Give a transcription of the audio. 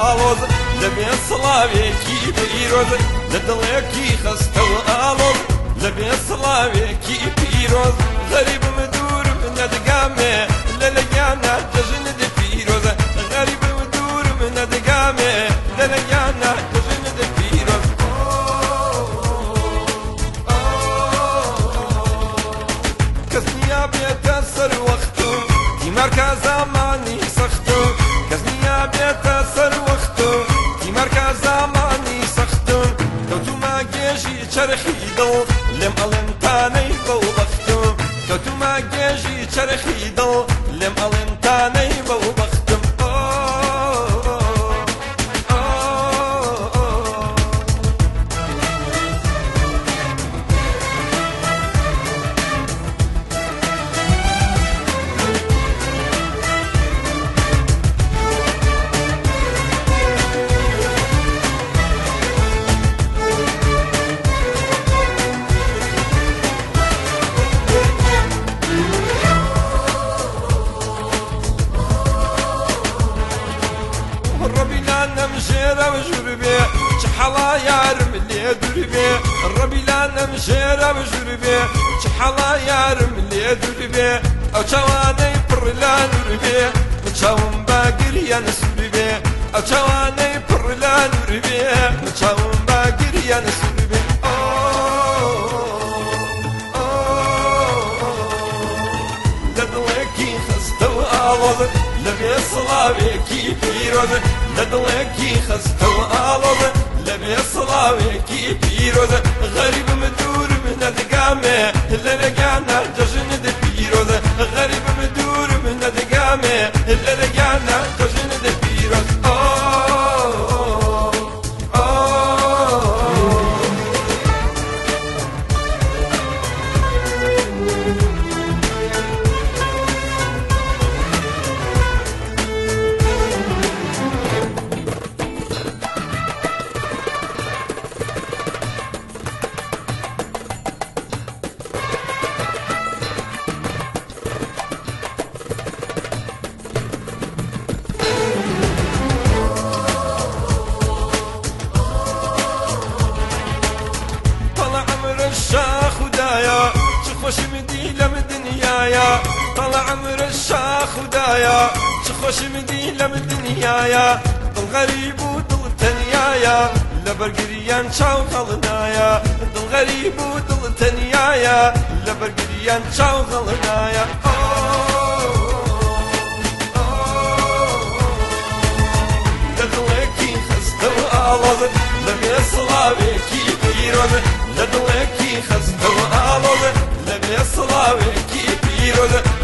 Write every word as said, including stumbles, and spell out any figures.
ئاڵۆز لەبێ سڵاوێکی پیرۆز لە دڵێکی خەستە و ئاڵۆز لەبێ سڵاوێکی پیرۆز غەریبم دوورم نەدگامێ لە لەگیانە جەژنت پیرۆزە غەریبم دوورم نەدگامێ لە لەگیانە جەژنت پیرۆز کەس نیا بێتە سەر وەختم تیمارکە زامانی سەختم کەس نیا بێتە سەر وەختم تیمارکە زامانی سەختم کەوتومە گێژی چەرخی دڵ لێم ئەڵێن تانەی بەو بەختم کەوتومە گێژی چەرخی دڵ لێم ئەڵێن تانەی بەو بەختم نمشيرة وجربي شحلا يارم اللي دربي الربي لا نمشيرة وجربي شحلا يارم اللي دربي او شواني بر لا نربي متشاوم باقر يا نسربي او شواني بر لا نربي متشاوم باقر يا نسربي لدلكي خستو آلوز لبي صلاويكي بيروز لدلكي خستو آلوز لبي صلاويكي بيروز غريب مدور من الدقامة لرقانا جشن دي بيروز غريب مدور من الدقامة لرقانا جشن دي بيروز الشاخ ودايا شخوش مدي لم دنيايا طلع عمر الشاخ ودايا شخوش مدي لم دنيايا ضل غريب وضل تنيايا لبرقريان شاو غلنايا ضل غريب وضل تنيايا لبرقريان شاو غلنايا لدلكي خستو آلوز لبي صلاويكي بيروز لدلكي خستو آلوز لبي صلاويكي بيروز